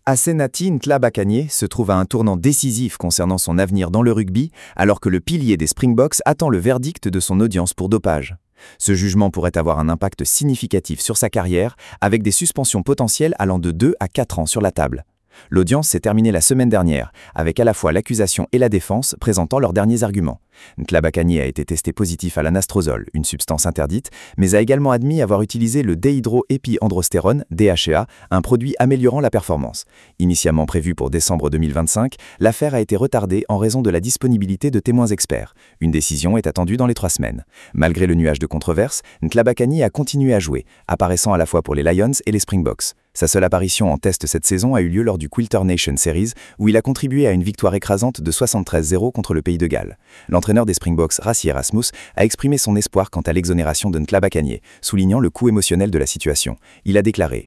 Asenati Ntlabakanye se trouve à un tournant décisif concernant son avenir dans le rugby, alors que le pilier des Springboks attend le verdict de son audience pour dopage. Ce jugement pourrait avoir un impact significatif sur sa carrière, avec des suspensions potentielles allant de 2 à 4 ans sur la table. L'audience s'est terminée la semaine dernière, avec à la fois l'accusation et la défense présentant leurs derniers arguments. Ntlabakanye a été testé positif à l'anastrozole, une substance interdite, mais a également admis avoir utilisé le déhydroépiandrostérone, DHEA, un produit améliorant la performance. Initialement prévu pour décembre 2025, l'affaire a été retardée en raison de la disponibilité de témoins experts. Une décision est attendue dans les 3 semaines. Malgré le nuage de controverses, Ntlabakanye a continué à jouer, apparaissant à la fois pour les Lions et les Springboks. Sa seule apparition en test cette saison a eu lieu lors du Quilter Nation Series, où il a contribué à une victoire écrasante de 73-0 contre le Pays de Galles. L'entraîneur des Springboks, Rassie Erasmus, a exprimé son espoir quant à l'exonération de Ntlabakanye, soulignant le coût émotionnel de la situation. Il a déclaré